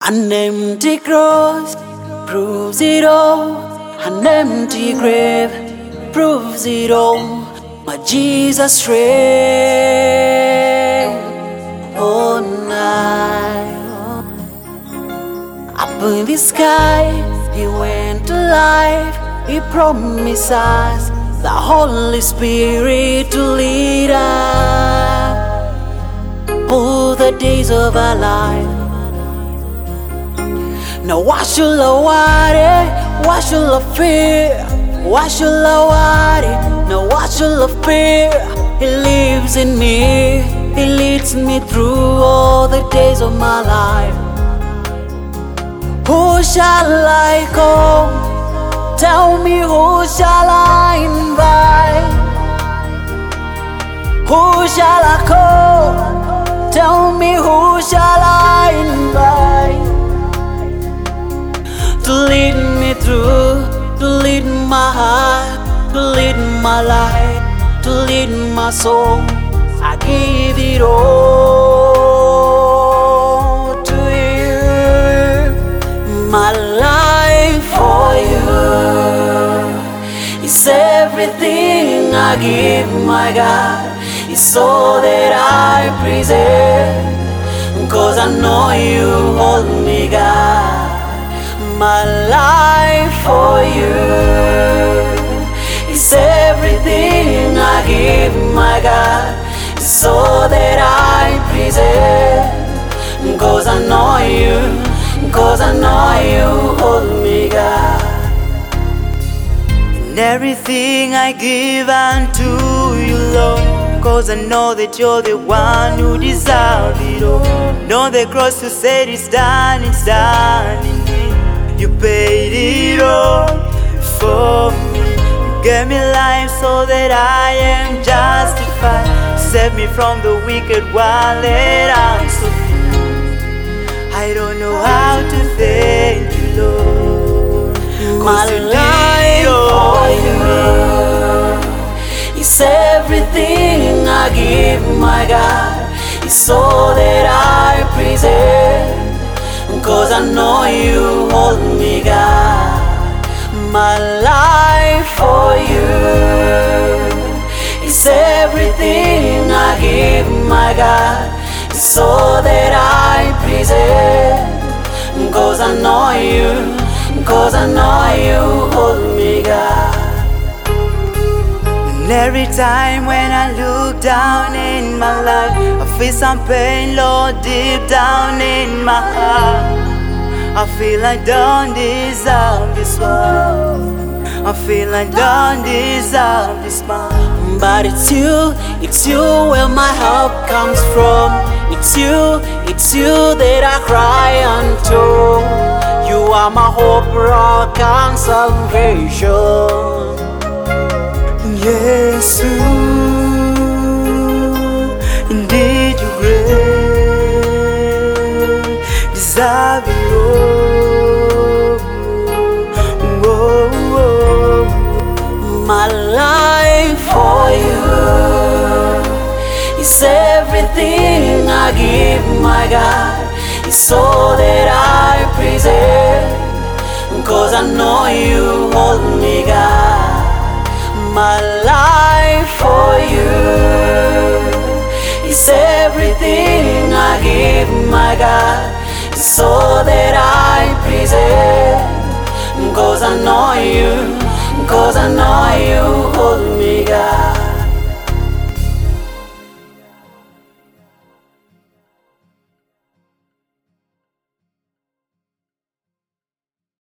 An empty cross proves it all. An empty grave proves it all. My Jesus reigns all night. Up in the sky, He went to life. He promised us the Holy Spirit to lead us all the days of our life. Now why should I worry? Why should I fear? Why should I worry? Now why should I fear? He lives in me. He leads me through all the days of my life. Who shall I call? Tell me, who shall I invite? Who shall I call? Tell me, who shall I invite? To lead me through, to lead my heart, to lead my life, to lead my soul. I give it all to you. My life for you is everything I give, my God. It's all that I present, 'cause I know you hold me, God. My life for you is everything I give, my God. It's all that I present, 'cause I know you, 'cause I know you hold me, God. And everything I give unto you, Lord, 'cause I know that you're the one who deserves it all. Know the cross you said it's done in me. You paid it all for me. You gave me life so that I am justified. Save me from the wicked one that I'm so free. I don't know how to thank you, Lord. My life for you is everything I give, my God. It's all that I present, 'cause I know you hold me, God. My life for you is everything I give, my God. It's all that I present, 'cause I know you, 'cause I know you hold me, God. And every time when I look down in my life, I feel some pain, Lord, deep down in my heart. I feel I don't deserve this world. I feel I don't deserve this man. But it's you where my help comes from. It's you that I cry unto. You are my hope, rock and salvation. Yes, indeed you great, deserve it all. Whoa, whoa. My life for you is everything I give, my God. It's all that I present, 'cause I know you hold me, God. My life for you is everything I give, my God. It's all that I present, 'cause I know you, 'cause I know you hold me, God.